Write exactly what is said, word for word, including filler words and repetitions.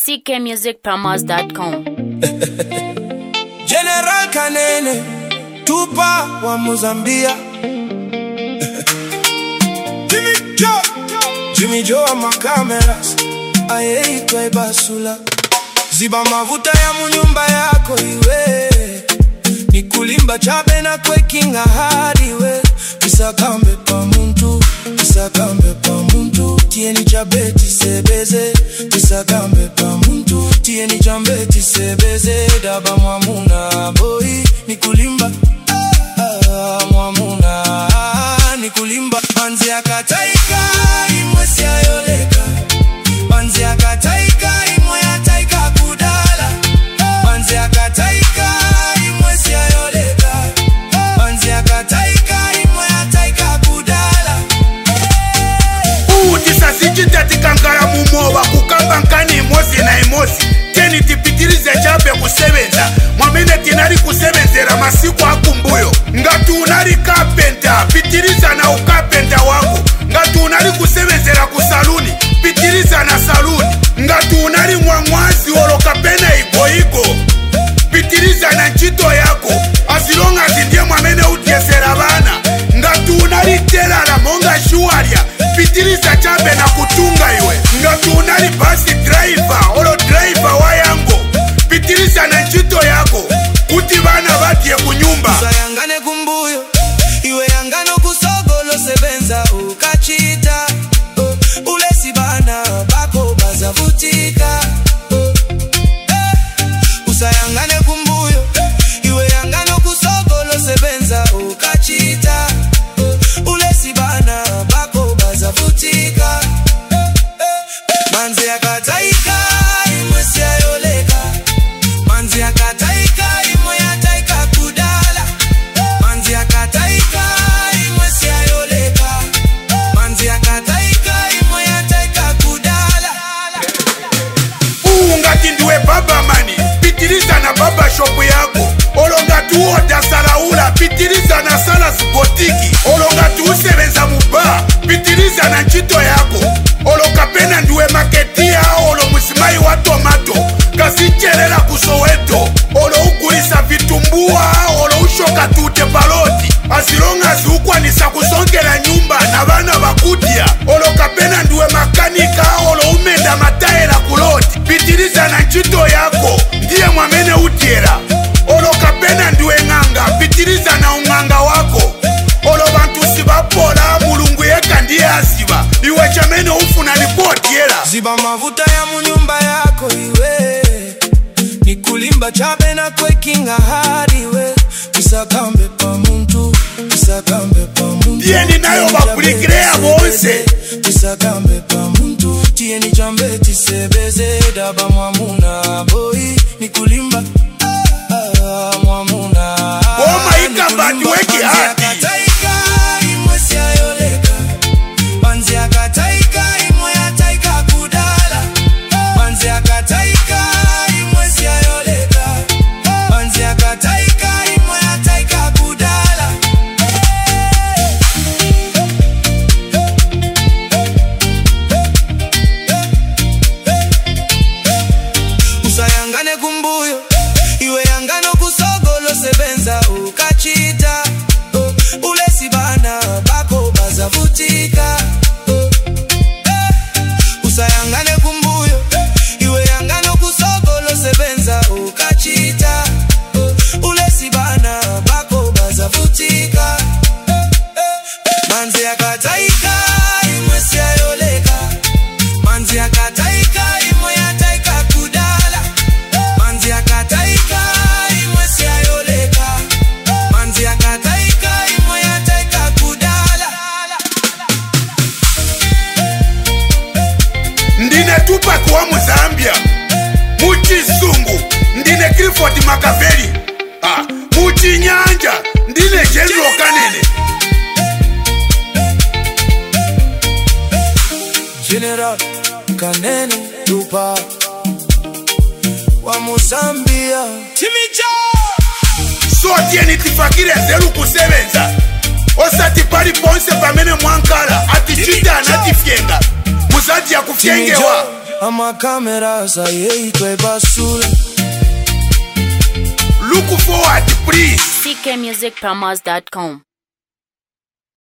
c k music promos dot com. General Kanene, Tupa wa Mozambia. Jimmy Joe, Jimmy Joe wa makameras. Aye itwa Basula. Ziba mavuta ya munyumba yako iwe. Nikulimba chabe na kwekinga hadi we. Kisakambe pa muntu, kisakambe pa muntu. Tieni chabeti sebeze, kisakambe pa muntu. Tieni chambeti sebeze, daba mwamuna boy. Nikulimba, ah, mwamuna, nikulimba. Manzi akataika, imwesi ayoleka. Manzi akataika, imwe ataika kudala. Manzi akataika, imwesi ayoleka. Manzi akataika, imwe ataika kudala. Uti sasiji tati kankara mumowa kukamba nkani imosi na imosi. Keni tipitirize chabe kusebenza. Mwamene tinari kusebenzera masiku akumbuyo. Ngatu unari kapenta, pitiriza na ukapenta wako. Ngatu unari kusebenzera kusaluni, pitiriza na saluni. Ngatu unari mwamwazi oloka pena iko iko, pitiriza na nchito yako. Asilonga zindie mwamene utiesera bana. Ngatu unari telala monga shuaria, pitiriza chabe na kutunga iwe. Ngatu unari basi driver, olo driver wa yango, pitiriza na nchito yako. Kuti bana batie kunyumba. Usayangane kumbuyo, iwe yangano kusogolo sebenza ukachita. uh, Ule sibana bako bazavutika. uh, eh. Usayangane kumbuyo, iwe yangano kusogolo sebenza ukachita. uh, Ule sibana bako bazavutika. uh, eh. Manzi akataika, imwesi ayoleka. Manzi akataika, imwe ataika kudala. Manzi akataika, imwesi ayoleka. Manzi akataika, imwe ataika kudala. Ungati ndiwe baba mani, pitiriza na baba shopu yako. Olongati uoda salaula, pitiriza na sala spotiki. Olongati usebeza muba, pitiriza na nchito yako. Olokapena ndiwe maketia, olo musimai wa tomato. Kasichelela kusoweto, olo ukulisa vitumbua, olo ushoka tute paloti. Asilonga ziukwa nisa kusongela nyumba na bana bakudia. Olokapena ndiwe makanika, olo umenda mataela kuloti. Pitiriza na nchito yako, ndiye mwamene utiera. Olokapena ndiwe nganga, pitiriza na unganga wako. Olo bantu sibapola, mulungu yeka ndiye asiba. Iwe chamene ufuna ripoti yela. Ziba mavuta ya munyumba yako iwe. Nikulimba chabe na kwekinga hadi we. Kisakambe pa muntu, kisakambe pa muntu. Tieni nayo bakulikrea bonse. Kisakambe pa muntu, tieni chambeti sebeze, daba mwamuna boy. Nikulimba, ah, mwamuna. Oma ikabati weki hati. Imwesi ayoleka. Manzi akataika, imwe ataika kudala. Manzi akataika, imwesi ayoleka. Manzi akataika, imwe ataika kudala. Usayangane kumbuyo, iwe yangano kusogolo sebenza ukachita. uh, Ule sibana bako bazavutika. uh, eh. Usayangane kumbuyo, iwe yangano kusogolo sebenza ukachita. uh, Ule sibana bako bazavutika. uh, eh. Manzi akataika, imwesi ayoleka. Manzi akataika, imwe ataika kudala. Manzi akataika, imwesi ayoleka. Manzi akataika, imwe ataika kudala. Ndine Tupa kwa Muzambia, Muchizungu, ndine Clifford Makaveli. ah, Muchinyanja, ndine General Kanene. General Kanene, Tupa wa Mozambia. Jimmy Joe. So tieni tifakire zeru kusebenza. Osati pari ponse pamene mwankala. Ati chita anatifyenga. Muzaji ya kufyengewa. amakamera sayeitwe basula. Look forward please. C K music promos dot com.